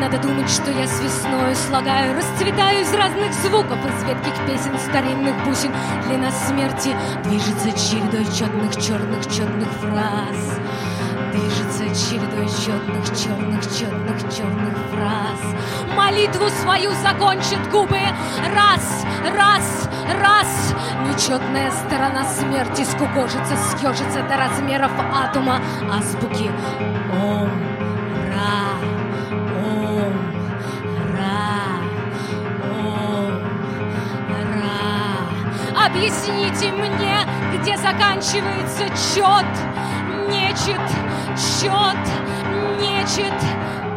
надо думать, что я с весною слагаю, расцветаю из разных звуков, из ветких песен, старинных бусин. Длина смерти движется чередой четных фраз. Движется чередой черных фраз. Молитву свою закончат губы. Раз. Нечетная сторона смерти скукожится, съежится до размеров атома азбуки. Ом, ра, ом, ра, ом, ра. Объясните мне, где заканчивается чет, нечет, чет, нечет,